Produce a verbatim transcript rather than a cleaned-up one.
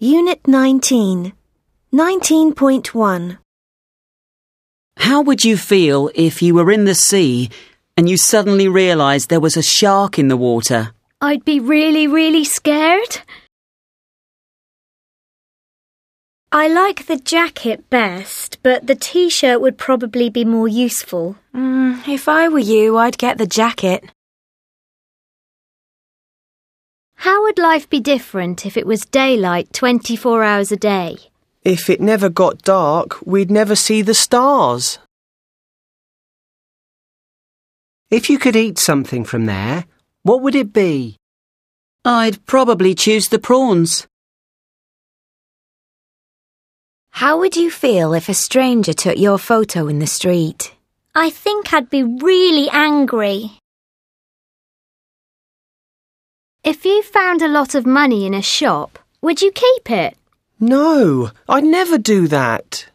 Unit nineteen, nineteen point one. How would you feel if you were in the sea and you suddenly realised there was a shark in the water? I'd be really, really scared. I like the jacket best, but the t-shirt would probably be more useful. Mm, if I were you, I'd get the jacket. How would life be different if it was daylight twenty-four hours a day? If it never got dark, we'd never see the stars. If you could eat something from there, what would it be? I'd probably choose the prawns. How would you feel if a stranger took your photo in the street? I think I'd be really angry. If you found a lot of money in a shop, would you keep it? No, I'd never do that.